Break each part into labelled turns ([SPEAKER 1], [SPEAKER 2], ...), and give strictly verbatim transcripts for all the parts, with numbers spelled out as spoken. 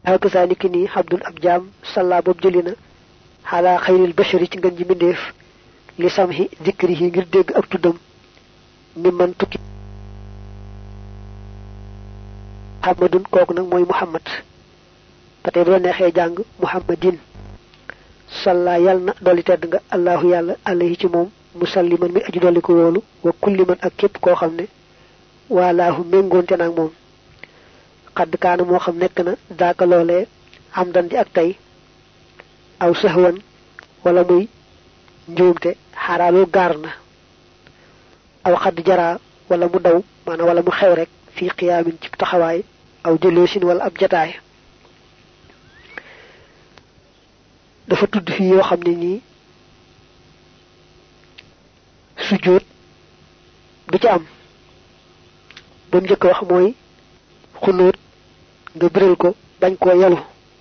[SPEAKER 1] akazaliki ni abdul abjam salla bob julina ala khairil bashari ci ngeen ji mindeef li samhi zikrihi ngir dégg ak tuddam mi man tukki muhammadun kooku nag mooy muhammad patay bu neexee jàng muhammadin salla yal na dolli tedd nga allahu yàlla alayhi ci moom musalliman mi aju dolli ko wóolu wa kulli man ak képp koo xam ne walaahu méngoonte naag moom xadd kaana moo xam nekk na daaka loolee am dan di ak tey aw sahwan wala muy njuumte xaaraaloo gaar na aw xadd jaraa wala mu daw maanaam wala mu xew rek fii qiyaamin ci taxawaay aw jëloosin wala ab jataay dafa tudd fii yoo xam ne nii sujjóot du ci am ba mu njëkk wax mooy xunóot nga biral ko bañ koo yalu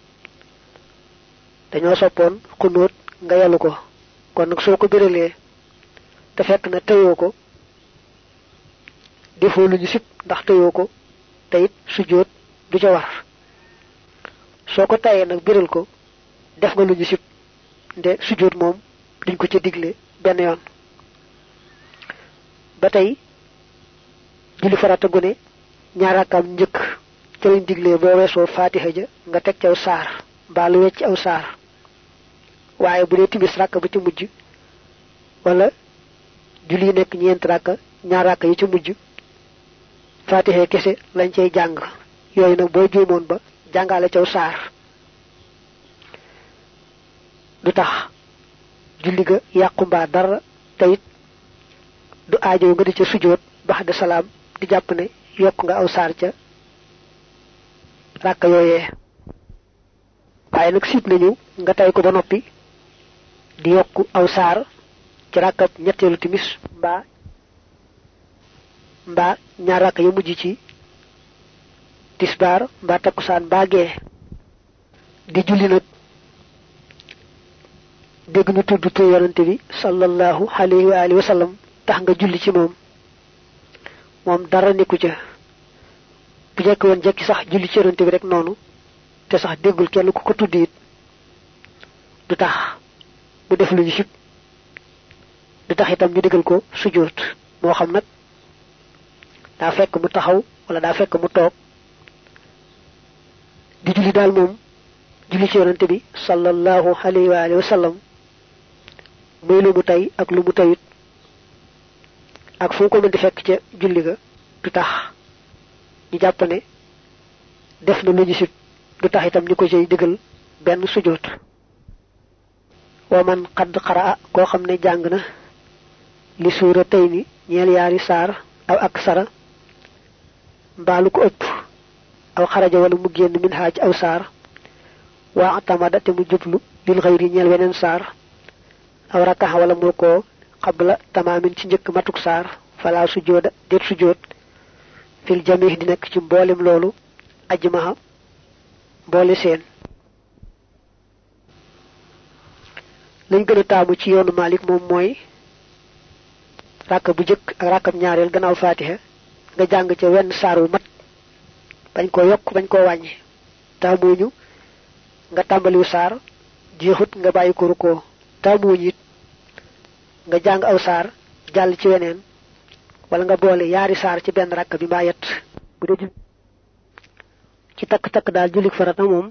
[SPEAKER 1] dañoo soppoon xunóot nga yalu ko kon nag soo ko biralee te fekk na teyoo ko defoo lu ñu sib ndax teyoo ko te it sujjóot du ca war soo ko tayee nag biral ko def nga lu ñu sib nde sujjóot moom duñ ko ca digle benn yoon ba tey julli farata gu ne ñaaraakam njëkk ca lañ diglee boo weesoo fatiha ja nga teg ci aw saar mbaa lu wecc aw saar waaye bu dee timis rakk ba ci mujj wala julli yi nekk ñeent rakk ñaar rakk yi ci mujj fatiha kese lañ cay jàng yooyu nag boo juumoon ba jàngale caw saar du tax julli ga yàqu mbaa dara tayit du aajo nga di ca sujjóot baxda salaam di jàpp ne yokk nga aw saar ca ràkk yooyee waaye nag siit nañu nga tay ko ba noppi di yokk aw saar ci ràkkab ñetteelu timis mbaa mbaa ñaar ràkk yu mujj ci tisbaar mbaa takkusaan mbaa gee di julli nag dégg ñu tudd tu yonante bi sallallahu alayhi wa alihi wa sallam tax nga julli ci moom moom dara nekku ca bu jekk woon jekki sax julli ci yonante bi rek noonu te sax déggul kenn ku ko tudd it du tax mu def lu ñu sib du tax itam ñu digal ko sujjóot moo xam nag daa fekk mu taxaw wala daa fekk mu toog di julli daal moom julli ci yonante bi sallallahu alayhi wa alihi wa sallam muy lu mu tay ak lu mu tayit ak fu ko mën di fekk ca julli ga du tax ñu jàpp ne def na lu ñu sib du tax itam ñu ko cay digal benn sujjóot wa man xadd xaraa koo xam ne jàng na li suura tey ni ñeel yaari saar aw ak sara mbaalu ko ëpp aw xaraja wala mu génn min xaaj aw saar waa atamada te mu jublu lil xayri ñeel weneen saar aw rakaxa wala mu ko qabla tamaamin ci njëkk matuk saar fala sujjóoda déet sujjóot fil jamih di nekk ci mboolem loolu ajmaha mboole seen lañ gën a taamu ci yoonu Malik moom mooy ràkka bu jëkk ak ràkkam ñaareel gannaaw fatiha nga jàng ca wenn saar wu mat bañ ko yokk bañ koo wàññi taamuñu nga tàmbaliwu saar jeexut nga bàyyi ko rukkoo taamuñu it nga jàng aw saar jàll ci weneen wala nga boole yaari saar ci benn ràkk bi mbaa yett bu dee ci takk-takk daal jullik farata moom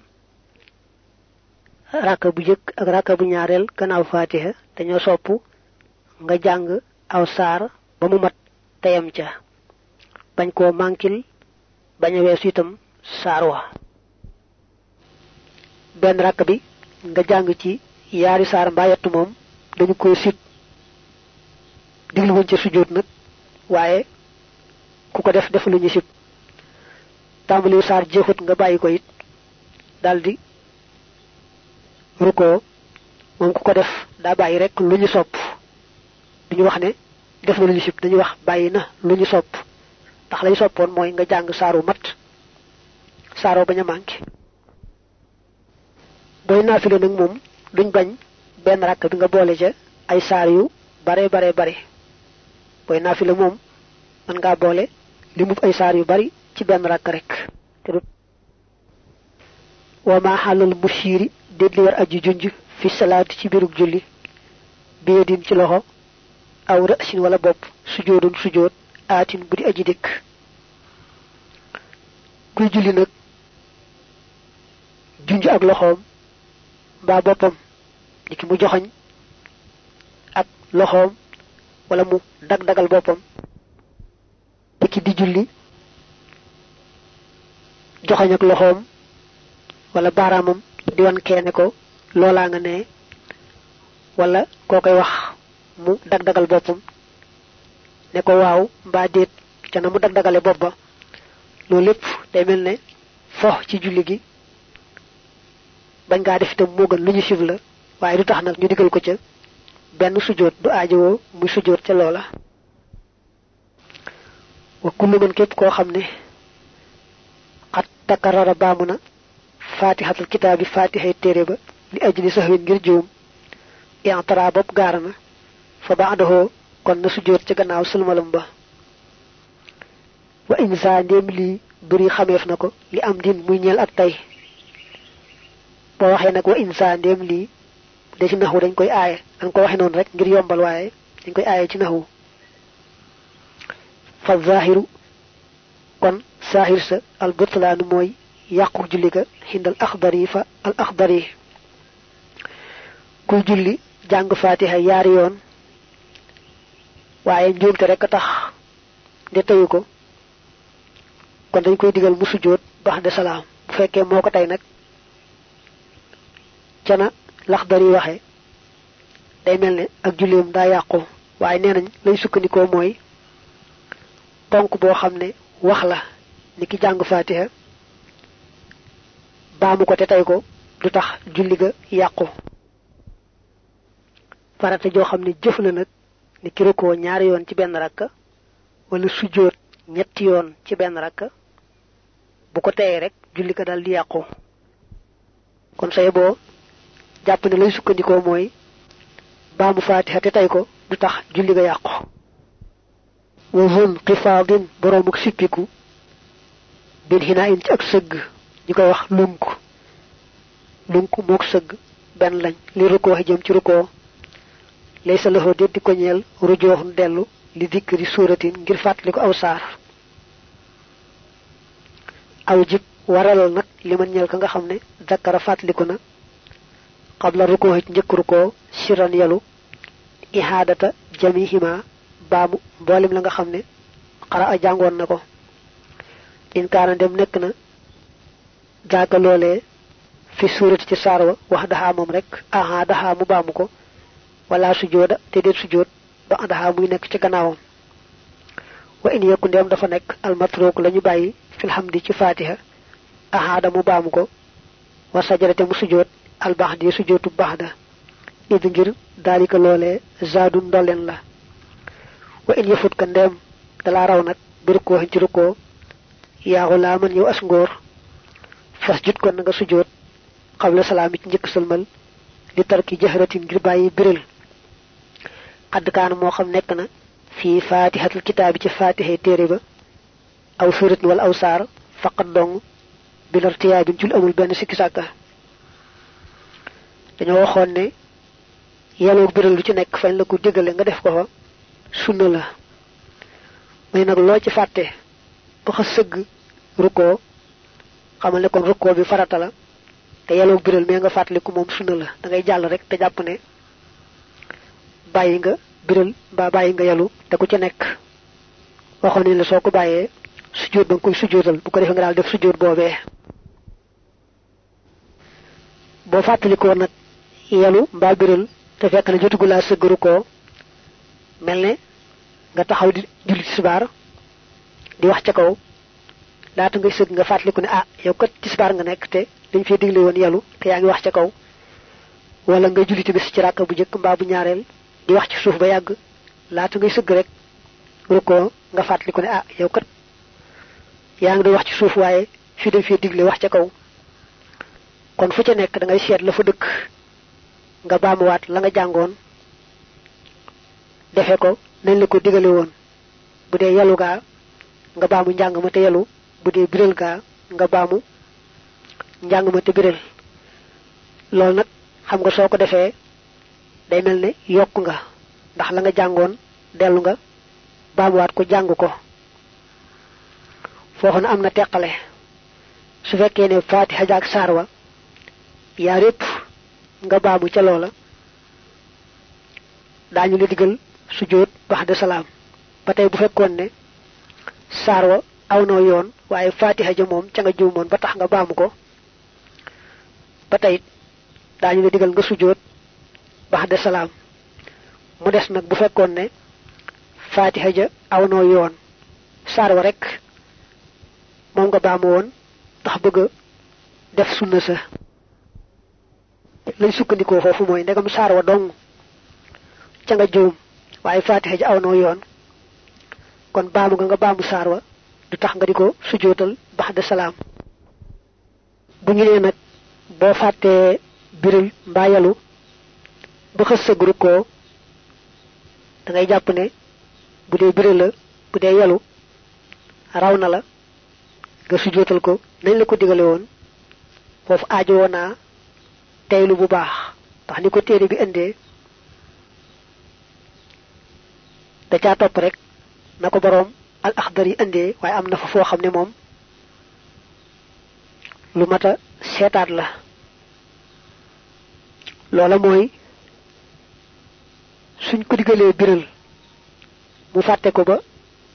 [SPEAKER 1] ràkka bu jëkk ak ràkka bu ñaareel gannaaw fatiha dañoo sopp nga jàng aw saar ba mu mat teyam ca bañ koo mànkil bañ a weesu itam saar wa benn ràkk bi nga jàng ci yaari saar mbaa yett moom dañu koy sit diglu woon ca sujjóot nag waaye ku ko def def lu ñu sib tàmbaliwu saar jeexut nga bàyyi ko it daldi rukkoo moom ku ko def daa bàyyi rek lu ñu sopp duñu wax ne def na lu ñu sib dañuy wax bàyyi na lu ñu sopp ndax lay soppoon mooy nga jàng saaru mat saaroo bañ a manqué booy naafile nag moom duñ bañ benn ràkk bi nga boole ca ay saar yu bare bare bare booy naafile moom mën ngaa boole li mu ay saar yu bari ci benn ràkk rek te du wa ma halal mushiri dedli war aji junj fi salati ci biruk julli bi yedin ci loxo aw ra'sin wala bop sujudun sujud atin budi aji dik kuy julli nak junj ak loxom ba bopam diki mu joxagn ak loxom wala mu dag dagal bopam diki di julli joxagn ak loxom wala baramam di wan kene ko lola nga ne wala kokay wax mu dag dagal bopam ne ko waaw mba deet ca na mu dag dagale bop ba lo lepp day melne fo ci julli gi bañ nga def tam mo gën luñu sif la waye du tax nak ñu digal ko ca ben sujud du aajo muy sujud ca lola wa kullu man kep ko xamne qad takarrara bamuna fatihatul kitabi fatihay tere ba li ajli sahwin ngir joom i'tara bop garana fa ba'dahu kon na sujud ci gannaaw sulmalam ba wa insa ndem li buri xameef nako li am din muy ñeel ak tay bo waxe nak wa insa ndem li de ci naxu dañ koy aaye dañ ko waxe non rek ngir yombal waye dañ koy aaye ci naxu fa zahiru kon sahir sa al butlan moy yaqku julli ga hindal akhbari fa al akhbari ku julli jang fatiha yar yoon waye njumte rek tax de tayu ko kon dañ koy digal mu sujud ba'da salam bu fekke moko tay nak cana lakhdari waxe day melne ak julleem da yaqku waye nenañ lay sukkandiko moy tonk bo xamne wax la niki jang fatiha baamu ko te tay ko du tax julli ga yaqku farata jo xamne jëf la nak niki ruko ñaar yoon ci ben rakka wala sujud ñetti yoon ci ben rakka bu ko tay rek julli ga dal di yaqku kon say bo japp ne lay sukkandiko moy baamu fatiha te tay ko du tax julli ga yaqku wa zul qifadin boromuk sippiku bin hina'in ci ak seug ñiko wax lunk lunk mok seug ben lañ li ruko jëm ci ruko laysa lahu deddi ko ñeel rujohun delu li dikri suratin ngir fatli ko aw sar aw jib waral nak liman ñeel ka nga xamne zakara fatli ko na qabla ruko ñeek ruko siran yalu ihadata jamihima babu bolim la nga xamne qara jangon nako in kana dem nek na jaaka lolé fi surati ci sarwa wax daha mom rek aha daha mu bamu ko wala sujuda te det sujud ba daha muy nek ci gannaawam wa in yakun dem dafa nek al matruk lañu bayyi fil hamdi ci fatiha aha da mu bamu ko wa sajadate mu sujud al bahdi sujudu bahda id ngir dalika lolé zadun dolen la wa in yafut ka ndem dala raw nak bir ko ci ruko ya gulaman yow as ngor fasjud kon nga sujud qabla salami ci ñeek selmal li tarki jahratin ngir bayyi biril qad kan mo xam nek na fi fatihatul kitab ci fatiha tere ba aw surat wal awsar faqad dong bil irtiyab jul amul ben sikki saka dañu waxon ne yalo biril lu ci nek fañ la ko digale nga def ko fa sunna la may nak lo ci fatte ba xa seug ruko xamal ne kon ruko bi farata la te yalo biral me nga fatali ko mom sunna la da ngay jall rek te japp ne bayyi nga biral ba bayyi nga yalu te ku ci nek waxone la soko baye sujud dang koy sujudal bu ko def nga dal def sujud bobé bo fatali ko nak yalu ba biral te fekk na jotugu la seug ruko melne nga taxaw di julli tisbar di wax ca kaw laata ngay seug nga fatlikou ne ah yow kat tisbar nga nek te dañ fi diglé won yalu te yaangi wax ca kaw wala nga julli tibis ci rakka bu jëk mba bu ñaarel di wax ci suuf ba yag laata ngay seug rek ruko nga fatlikou ne ah yow kat yaangi do wax ci suuf waye fi dañ fi diglé wax ca kaw kon fu ca nek da ngay sét la fa dëkk nga baamu wat la nga jangoon defé ko nañ la ko digalé won budé yalu ga nga baamu njang ma te yalu budé birel ga nga baamu njàng ma te biral loolu nag xam nga soo ko defee day mel ne yokk nga ndax la nga jàngoon dellu nga baamuwaat ko jàng ko foofu na am na teqale su fekkee ne fatiha jaak saar wa yaar yépp nga baamu ca loola daañu la digal sujjóot ba'da salaam ba tey bu fekkoon ne saar wa aw noo yoon waaye fatiha ja moom ca nga juumoon ba tax nga baamu ko ba tey daañu la digal nga sujjóot ba'da salaam mu des nag bu fekkoon ne fatiha ja aw noo yoon saar wa rek moom nga baamu woon tax bëgg def sunna sa lay sukkandikoo foofu mooy ndegam saar wa dong ca nga juum waaye fatiha ja aw noo yoon kon baamu nga nga baamu saar wa du tax nga di ko sujjóotal ba'da salaam bu ñu nee nag boo fàttee biril mbaa yalu ba xës sa groupe ko da ngay jàpp ne bu dee biril la bu dee yalu raw na la nga sujjóotal ko nañ la ko digale woon foofu aajo woon naa teylu bu baax tax ni ko téere bi indee da caa topp rek na ko boroom al axdar yi indee waaye am na fa foo xam ne moom lu mata seetaat la loola mooy suñ ko digalee biral mu fàtte ko ba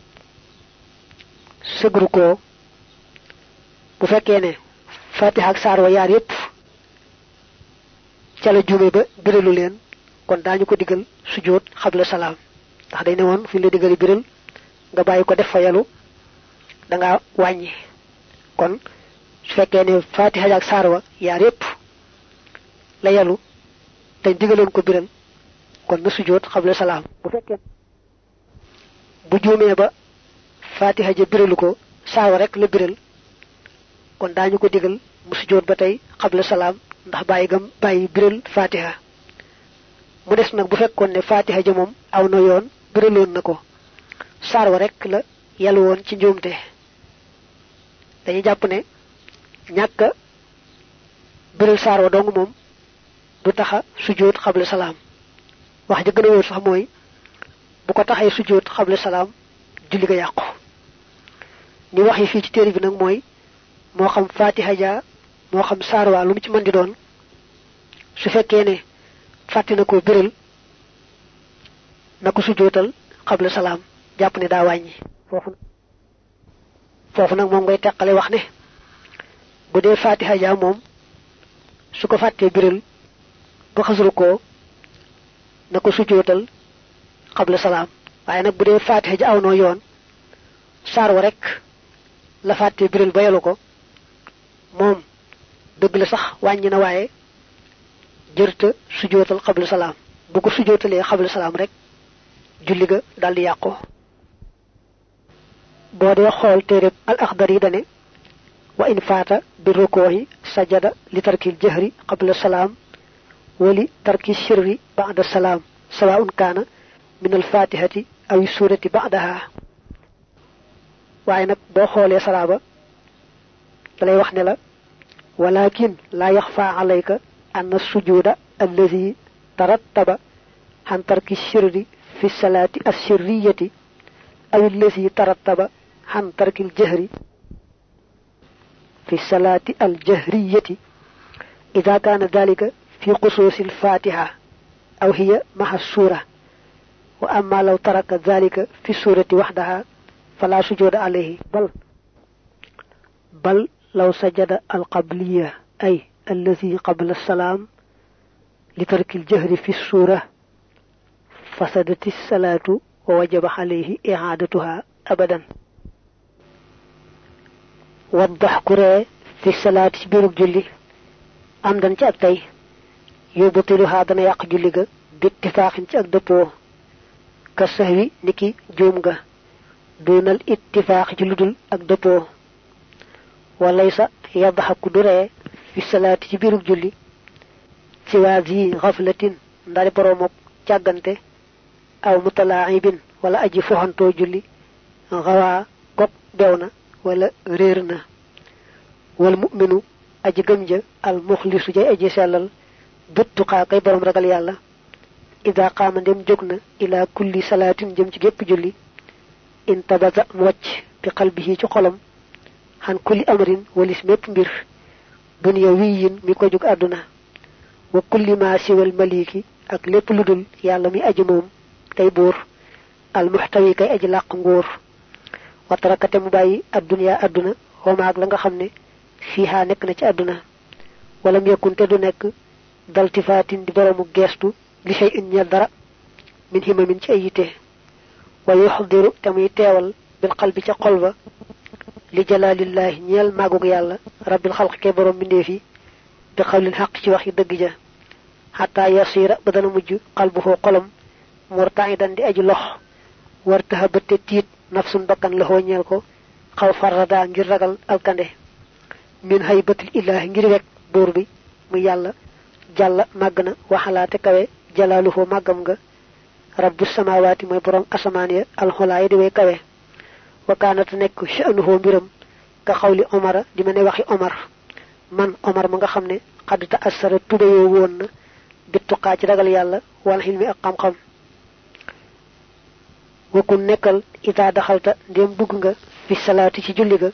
[SPEAKER 1] sëgru ko bu fekkee ne fatiha ak saar wa yaar yépp ca la juume ba biralu leen kon daañu ko digal sujjóot xabla salaam ndax day ne woon fi la digali biral nga bàyyi ko def fa yalu da nga wàññi kon su fekkee ne fatiha ak saar wa yaar yépp la yalu te digaloon ko biral kon na sujjóot xabla salaam bu fekkee bu juumee ba fatiha ja biralu ko saar wa rek la biral kon daañu ko digal mu sujjóot ba tey xabla salaam ndax bàyyi gam bàyyi biral fatiha mu des nag bu fekkoon ne fatiha ja moom aw na yoon biraloon na ko saar wa rek la yàlla woon ci njuumte dañuy jàpp ne ñàkk biral saar wa dong moom du taxa sujjóot xabla salaam wax ja gën a wóor sax mooy bu ko taxee sujjóot xabla salaam julli ga yàqu ni wax yi fii ci téere bi nag mooy moo xam fatiha ja moo xam saar wa lu mu ci mën di doon su fekkee ne fàtte na ko biral na ko sujjóotal xabla salaam jàpp ne daa wàññi foofu foofu nag moom ngay teqale wax ne bu dee fatiha ja moom su ko fàttee biral ba xasru ko na ko sujjóotal xabla salaam waaye nag bu dee fatiha ja aw noo yoon saar wa rek la fàttee biral ba yalu ko moom dëgg la sax wàññi na waaye jërta sujjóotal xabla salaam bu ko sujjóotalee xabla salaam rek julli ga daldi yàqu boo dee xool téereb al axdar yi dane wa in faata bi rukoohi sajada li tarkil jahri qabla salaam wa li tarki sirri ba'da salaam sawaa'un kaana min al fatihati aw surati ba'daha waaye nag boo xoolee salaaba dalay wax ne la walakin la yaxfa alayka anna sujuda allazi tarattaba an tarki sirri fi salaati as-sirriyati aw allazi tarattaba an tarki al-jahri fi salaati al-jahriyati idha kana dhalika fi qususi al-fatiha aw hiya ma'a as-sura wa amma law taraka dhalika fi surati wahdaha fala sujuda alayhi bal bal law sajada al-qabliya ay allazi qabla as-salam li tarki al-jahri fi as-sura fasadati as-salatu wa wajaba alayhi i'adatuha abadan waddah kuré fi salati ci biruk julli am dan ci ak tay yobutiluha dana yaq julli ga bittifaqin ci ak depo ka sahwi niki joom ga dunal ittifaq ci ludul ak depo walaysa yadhaku duré fi salati ci biruk julli ci wazi ghaflatin ndari boromok ciagante aw mutala'ibin wala aji fohanto julli gawa gop bewna wala réer na wal mu'minu aji gëm ja al mukhlisu ja aji sellal bittuqa kay borom ragal yàlla ida qaama ndem jóg na ila kulli salaatin jëm ci gépp julli intabaza mu wàcc bi qalbihi ci xolam xan kulli amrin walis mépp mbir dunya wiyin mi ko jóg àdduna wa kulli ma siwal maliki ak lépp ludul yàlla mi aji moom kay buur al muhtawi kay aji làq nguur wa tarakate mu bàyyi addunya àdduna wamaag la nga xam ne fiiha nekk na ci àdduna walam yakkunte du nekk daltifaatin di boroomu geestu li shay in ñeel dara min himamin ci ay yitte wa yuxdiru te muy teewal bil qalbi ca xol ba li jalalillahi ñeel màggug yàlla rabbil xalq ke borom mbindeef yi bi xawlil xaq ci wax yi dëgg ja xataa yasira ba dana mujj qalbuhu xolam murtaidan di aji lox wartaha bëtte tiit nafsun bakkan la ñeel ko xaw farrada ngir ragal alkande min haybatil ilahi ngir wek buur bi mu yàlla jàlla màgg na waxalaate kawe jalaaluhu màggam nga rabbu samawaati mooy borom asamaan ya alxolaayi di way kawe wa kaanata nekk sha'nuhu mbiram ka xawli omara di ma ne waxi omar man omar ma nga xam ne xadd ta asara tubayoo woon na bittuqaa ci ragal yàlla wal xilmi ak xam-xam wakun nekkal ida daxalta ndéem dugg nga fi salaati ci julli ga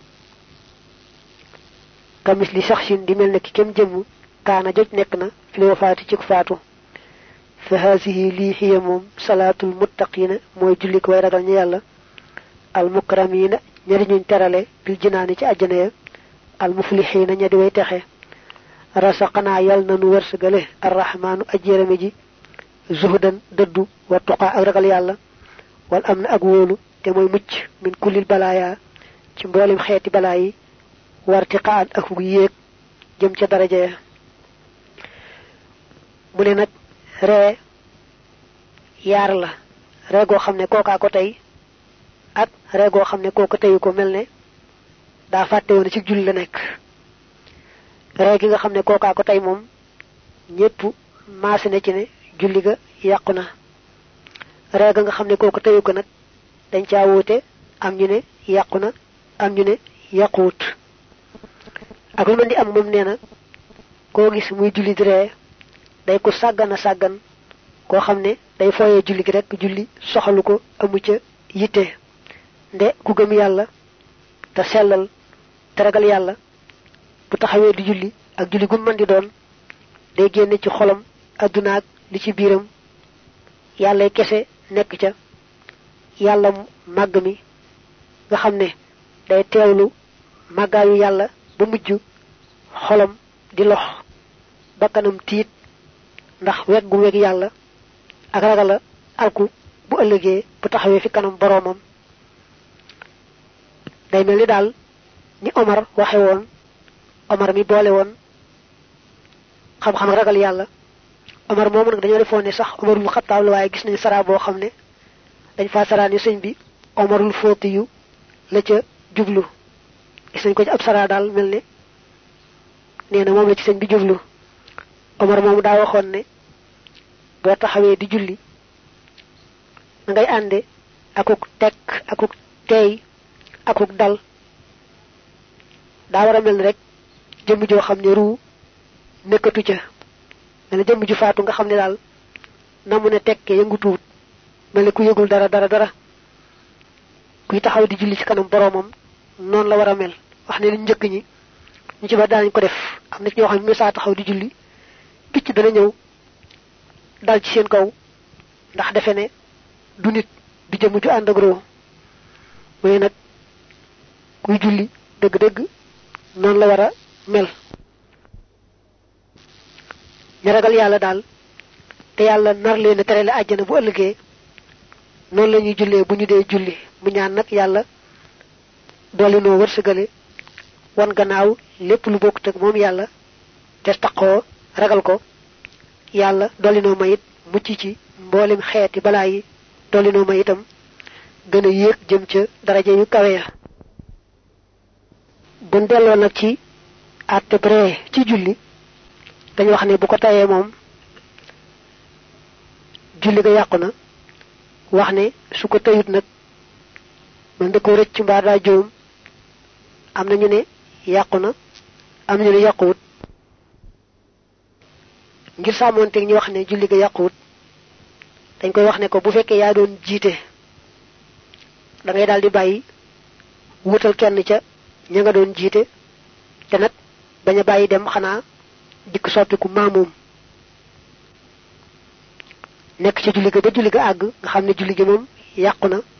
[SPEAKER 1] kamis li saxsin di mel ne ki kem jëmm kaana joj nekk na fi wafaati ci faatu fa haasihi lii xiya moom salaatul muttaqina mooy julli ko way ragal ñu yàlla al mukramina ñadi ñuñ terale bil jinaani ci àjjana ya al muflixina ñadi way texe rasaqanaa yal na nu wërsëgale arrahmaanu ajjérame ji zuhdan dëddu wa tuqaa ak ragal yàlla wal am na ak wóolu te mooy mucc min kullil balaaya ci mboolem xeeti balaa yi wartiqaan ak gu yéeg jëm ca daraja ya mu ne nag ree yaar la ree goo xam ne kookaa ko tey ak ree goo xam ne kooka teyu ko mel ne daa fàtte woon ci julli la nekk ree gi nga xam ne kookaa ko tey moom ñépp maase na ci ne julli ga yàqu na ree ga nga xam ne kooka teyu ko nag dañ caa wuute am ñu ne yàqu na am ñu ne yàquwut ak lu mën di am moom nee na koo gis muy julli di ree day ko sàggan a sàggan koo xam ne day fooyee julli gi rek julli soxalu ko amu ca yitte nde ku gëm yàlla te sellal te ragal yàlla bu taxawee di julli ak julli gu mën di doon day génne ci xolam adduna ak li ci biiram yàlla kese nekk ca yàlla màgg mi nga xam ne day teewlu màggaayu yàlla ba mujj xolam di lox bakkanam tiit ndax weg gu weg yàlla ak ragala alku bu ëllëgee bu taxawee fi kanam boroomam day mel ni daal ni Omar waxe woon Omar mi boole woon xam-xam ragal yàlla Omar moomu nag dañoo defoon ne sax Omarul Xattaab la waaye gis nañu sara boo xam ne dañ fa sara ni sëñ bi Omarul Fóoti yu la ca jublu gis nañ ko ci ab sara daal mel ne nee na moom la ci sëñ bi jublu Omar moomu daa waxoon ne boo taxawee di julli na ngay ànde akuk tekk akuk teey akuk dal daa war a mel ni rek jëmm joo xam ne ruu nekkatu ca mel ne jëmm ju faatu nga xam ne daal na mu ne tekkee yëngutuwut mel ne ku yëgul dara dara dara kuy taxaw di julli ci kanam boroomam noonu la war a mel wax ne li njëkk ñi ñu ci ba daanañ ko def am na ci ñoo xam ne saa taxaw di julli picc dana ñëw dal ci seen kaw ndax defe ne du nit du jëmm ju ànd ak roo mooy nag kuy julli dëgg-dëgg noonu la war a mel ñu ragal yàlla daal te yàlla nar leen a tere la àjjana bu ëllëgee noonu la ñuy jullee bu ñu dee julli mu ñaan nag yàlla doole noo wërsëgale wan gannaaw lépp lu bokkut ak moom yàlla te taqoo ragal ko yàlla doole noo mayit mucc ci mboolem xeeti balaa yi doole noo may itam gën a yéeg jëm ca daraja yu kawe ya buñ delloo nag ci àtte bree ci julli dañu wax ne bu ko tayee moom julli ga yàqu na wax ne su ko tayut nag man da ko rëcc mbaa daa juum am na ñu ne yàqu na am ñu ne yàquwut ngir sàmmonteeg ñu wax ne julli ga yàquwut dañ koy wax ne ko bu fekkee yaa doon jiite da ngay daal di bàyyi wutal kenn ca ña nga doon jiite te nag bañ a bàyyi dem xanaa dikk soppiku maamoom nekk ci julli ga ba julli ga àgg nga xam ne julli gi moom yàqu na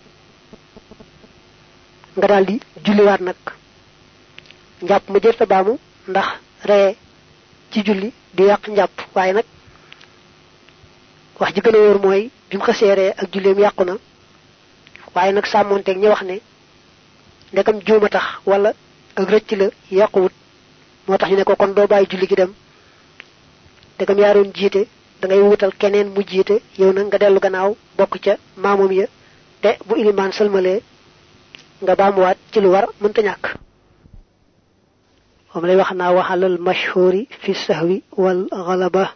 [SPEAKER 1] nga daal di julliwaat nag njàpp ma jërta baamu ndax ree ci julli di yàq njàpp waaye nag wax ji gën a wóor mooy bi mu xasee ree ak julleem yàqu na waaye nag sàmmonteeg ñi wax ne ndekam juuma tax wala ak rëcc la yàquwut moo tax ñu ne ko kon doo bàyyi julli gi dem ndekam yaa doon jiite da ngay wutal keneen mu jiite yow nag nga dellu gannaaw bokk ca maamum ya te bu ilimaan sëlmalee nga baamuwaat ci lu war mënta ñàkk moom lay wax naa waxalal mashhuri fi sahwi wal ghalaba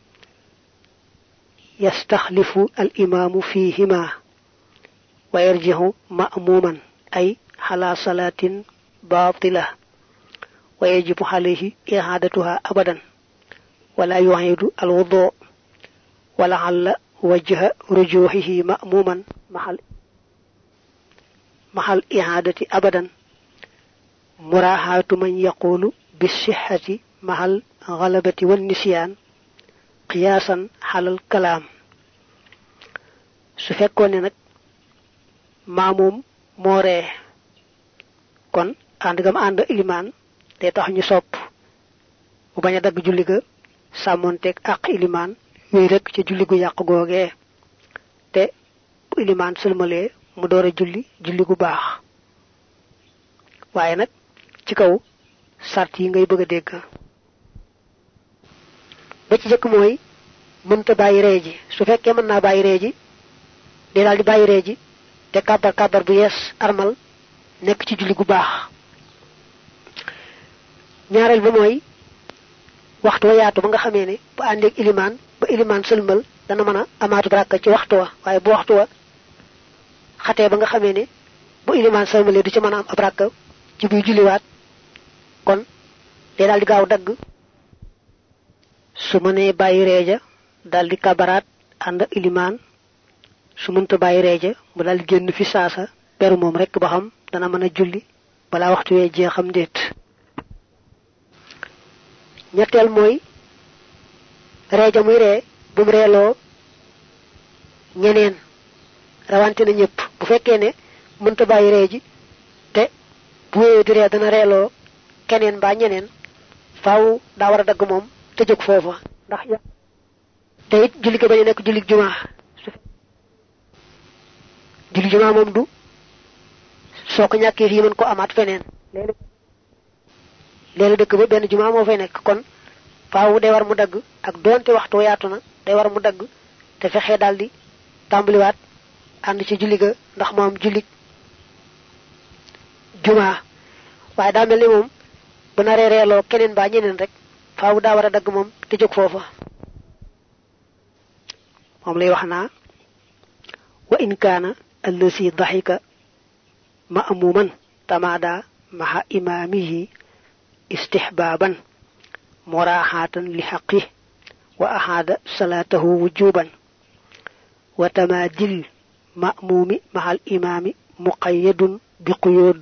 [SPEAKER 1] yastaxlifu al imaamu fihima wa yarjihu ma'muman ay xala salaatin baatila wa yajibu alayhi i'aadatuha abadan wala yu'iidu al wudu wala alla wajha rujuhihi ma'muman mahal mahal i'aadati abadan muraahaatu man yaqulu bisihhati mahal ghalabati wan nisyaan qiyaasan xalal kalaam su fekkoon ne nag maamoom moo ree kon ànd gam ànd ilimaan te tax ñu sopp bu bañ a dagg julli ga sàmmonteeg àq ilimaan wéy rek ca julli gu yàq googee te bu ilimaan sëlmalee mu door a julli julli gu baax waaye nag ci kaw sart yi ngay bëgg a dégg ba ci jëkk mooy mënta bàyyi ree ji su fekkee mën naa bàyyi ree ji day daal di bàyyi ree ji te kàbbar kàbbar bu yees armal nekk ci julli gu baax ñaareel ba mooy waxtu wa yaatu ba nga xamee ne bu àndeeg ilimaan ba ilimaan sëlmal dana mën a amaatu rakka ci waxtu wa waaye bu waxtu wa xatee ba nga xamee ne bu ilimaan sëlmalee du ci mën a am ab rakka ci buy julliwaat kon day daal di gaaw dagg su mënee bàyyi reeja daal di kabaraat ànd ak ilimaan su mënta bàyyi reeja mu daal di génn fi saasa beru moom rek ba xam dana mën a julli balaa waxtu wee jeexam déet ñetteel mooy reeja muy ree bu mu reeloo ñeneen rawante na ñëpp bu fekkee ne mënta bàyyi ree ji te bu wéyee di ree dana reeloo keneen mbaa ñeneen faaw daa war a dagg moom te jóg foofa ndax te it julli ko bañ a nekk julli jumaa julli jumaa moom du soo ko ñàkkee fii mën ko amaat feneen léegi dëkk ba benn jumaa moo fay nekk kon faaw day war mu dagg ak doonte waxtu yaatu na day war mu dagg te fexee daal di tàmbaliwaat ànd ci julli ga ndax moom julli jumaa waaye daa mel ni moom bu naree reeloo keneen baa ñeneen rek faaw daa war a dagg moom te jóg foofa moom lay wax naa wa in kaana allasi daxika ma'muman tamaada maha imaamihi istihbaaban muraaxaatan li xaqi wa ahaada salaatahu wujuban wa tamaadil ma'muumi mahal imaami muqayyadun bi quyuud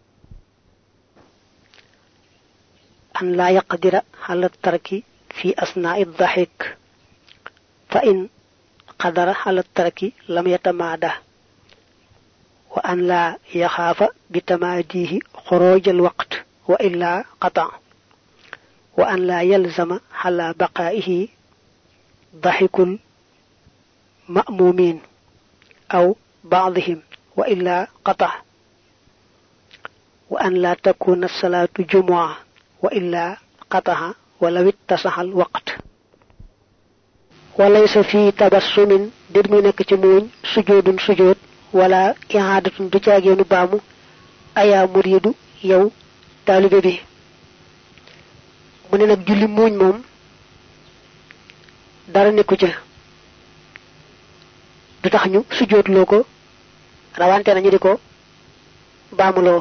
[SPEAKER 1] an laa yaqdira ala tarki fi asnaa'i daxik fa in qadara ala tarki lam yatamaada wa an laa yaxaafa bi tamaadihi xuruujal waqt wa illaa qata wa an laa yalzama ala baqaa'ihi daxikul ma'muumiin aw ba'dihim wa illaa qata wa an laa takuuna salaatu jumu'a wa illaa qataha wala wit tasaxal waqt walaysa fi tabassumin dir muy nekk ci muuñ sujoodun sujood wala ihaadatun du caageenu baamu ayaa muriidu yow taalibe bi mu ne nag julli muuñ moom dara nekku ca du tax ñu sujootloo ko rawante nañu di ko baamuloo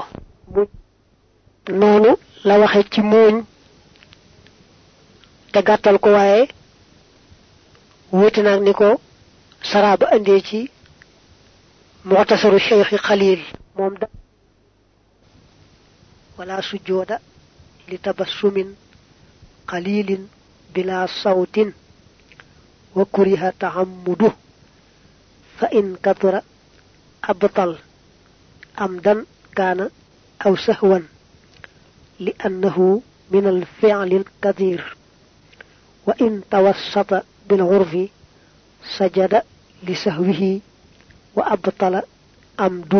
[SPEAKER 1] noonu la waxe ci muuñ te gàttal ko waaye wuute nag ni ko saraba andee ci mu'tasaru Cheikh Khalil moom da wala sujooda li tabassumin qalilin bila sawtin wa kuriha tahammudu fa in kathura abtal amdan kana aw sahwan li annahu min al fi'l al kathir wa in tawassata bil urfi sajada li sahwihi wa abtala amdu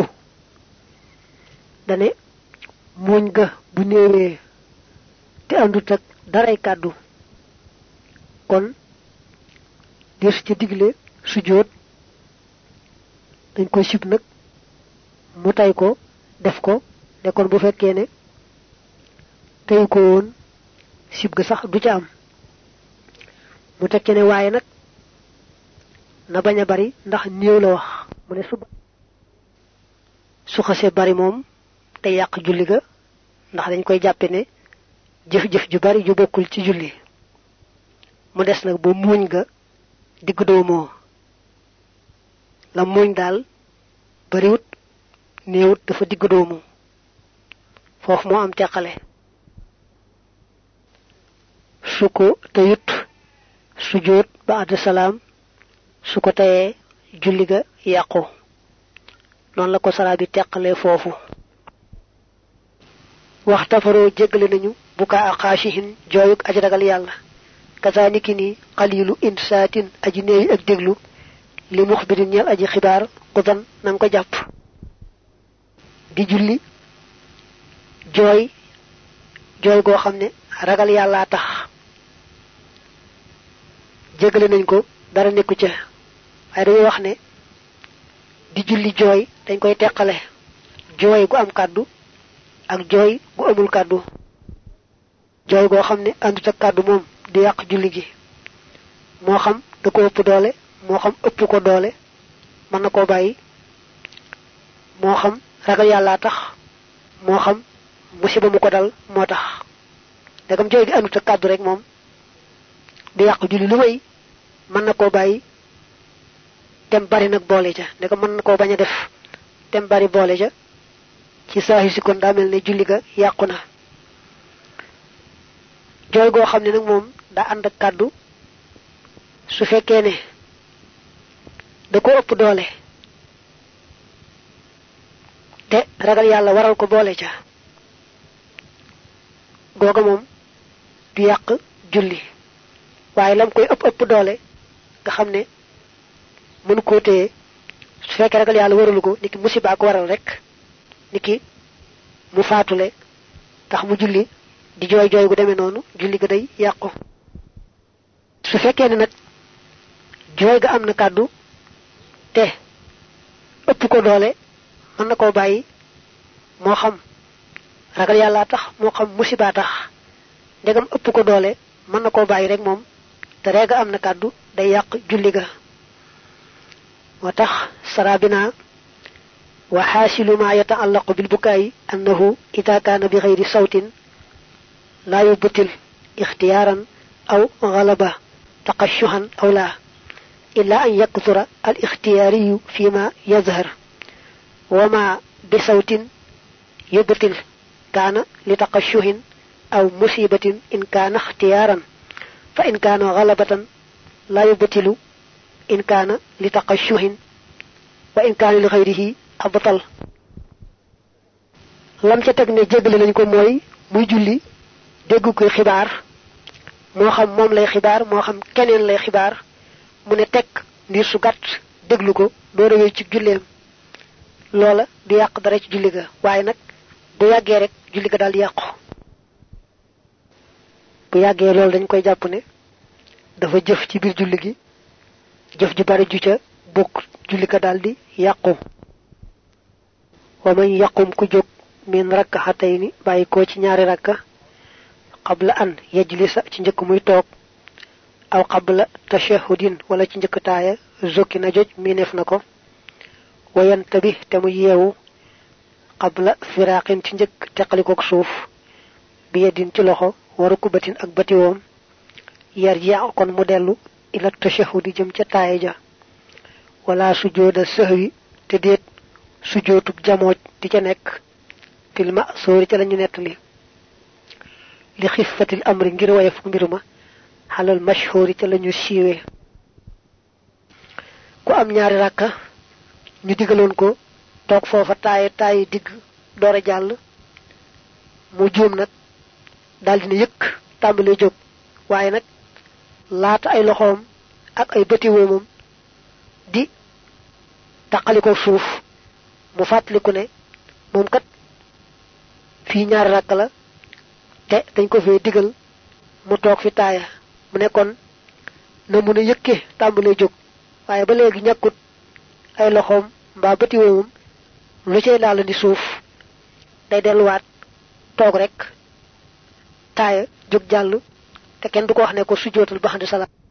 [SPEAKER 1] dane muñ ga bu néewee te andut ak daray kàddu kon des ci digle sujjóot dañ koy sib nag mu tay ko def ko ne kon bu fekkee ne tey ko woon sib ga sax du ca am mu tekke ne waaye nag na bañ a bari ndax néew la wax mu ne suba su xasee bari moom te yàq julli ga ndax dañ koy jàppe ne jëf-jëf ju bari ju bokkul ci julli mu des nag ba muuñ ga digg doomoo la muuñ daal bariwut néewut dafa digg doomu foofu moo am teqale su ko teyut sujjóot ba adda salaam su ko tayee julli ga yàqu noonu la ko sara bi teqalee foofu waxtafaroo jéggale nañu buka a xaashihin jooyuk aji ragal yàlla kazaniki ni xalilu insaatin aji néewi ak déglu li muxbirin ñeel aji xibaar xudan nanga ko jàpp di julli jooy jooy goo xam ne ragal yàllaa tax jéggale nañ ko dara nekku ca waaye dañuy wax ne di julli jooy dañ koy teqale jooy gu am kàddu ak jooy gu amul kàddu jooy goo xam ne àndut ak kàddu moom di yàq julli gi moo xam da ko ëpp doole moo xam ëpp ko doole mën na koo bàyyi moo xam ragal yàllaa tax moo xam musiba mu ko dal moo tax dagam jooy gi àndut ak kàddu rek moom di yàq julli lu may mën na koo bàyyi tem bari nag boole ca ne ko mën na koo bañ a def tem bari boole ca ci saahi si kon daa mel ne julli ga yàqu na jooy goo xam ne nag moom daa ànd ak kàddu su fekkee ne da ko ëpp doole te ragal yàlla waral ko boole ca googa moom du yàq julli waaye lam koy ëpp ëpp doole nga xam ne mënu koo téye su fekkee ragal yàlla waralu ko niki musiba ko waral rek niki mu faatule tax mu julli di jooy jooy gu demee noonu julli ga day yàqu su fekkee ne nag jooy ga am na kàddu te ëpp ko doole mën na koo bàyyi moo xam ragal yàlla tax moo xam musiba tax ndegam ëpp ko doole mën na koo bàyyi rek moom te reega am na kàddu day yàq julli ga moo tax sarabina wa xaasilu ma yataallaqu bil bukaayi annahu ida kaana bi xayri sawtin laa yubtil ixtiyaaran aw galaba taqashuhan aw laa illa an yakthura al ixtiyaariyu fi ma yazhar wa ma bi sawtin yubtil kaana li taqashuhin aw musibatin in kaana ixtiyaaran fa in kaana galabatan laa yubtilu in kaana li taqashuhin wa in kaana li xayrihi abtal lam ca teg ne jéggale nañ ko mooy muy julli déggu koy xibaar moo xam moom lay xibaar moo xam keneen lay xibaar mu ne teg ndiir su gàtt déglu ko doo réwee ci julleem loola du yàq dara ci julli ga waaye nag bu yàggee rek julli ga daal di yàqu bu yàggee loolu dañ koy jàpp ne dafa jëf ci biir julli gi jëf ju bari ju ca bokk julli ga daal di yàqu wa man yaqum ku jóg min rakkaxatayni bàyyi ko ci ñaari rakka qabla an yajlisa ci njëkk muy toog aw qabla tashahudin wala ci njëkk taaya zokki na joj mineef na ko wayantabi te mu yeewu qabla firaqin ci njëkk teqalikook suuf bi yeddin ci loxo waru kubatin ak batiwoom yar ji kon mu dellu ila tashahudi jëm ca taaye ja wala sujooda sahwi te deet sujootub jamooj di ca nekk fil ma'suri ca lañu nettali li xiffatil amri ngir wayef mbiruma xalal mashhuri ca lañu siiwee ku am ñaari rakka ñu digaloon ko toog foofa taaye taaye digg doora jàll mu juum nag daldi ne yëkk tàmbalee jóg waaye nag laata ay loxoom ak ay bëti woomam di taqaliko suuf mu fàttaliku ne moom kat fii ñaari rakk la te dañ ko fee digal mu toog fi taaya mu ne kon na mun a yëkke tàmbalee jóg waaye ba léegi ñàkkut ay loxoom mbaa bëti woomam lu cay laal di suuf day delluwaat toog rek taaya jóg jàll te kenn du ko wax ne ko sujjootal ba xam ne salaam